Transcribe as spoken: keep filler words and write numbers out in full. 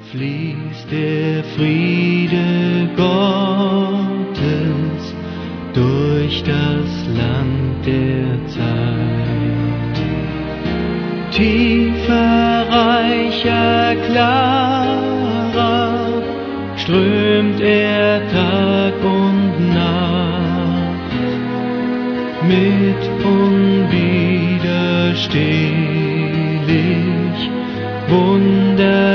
fließt der Friede Gottes durch das Land der Zeit. Tiefer, reicher, klarer strömt er Tag und Nacht mit unwiderstehlich Wunder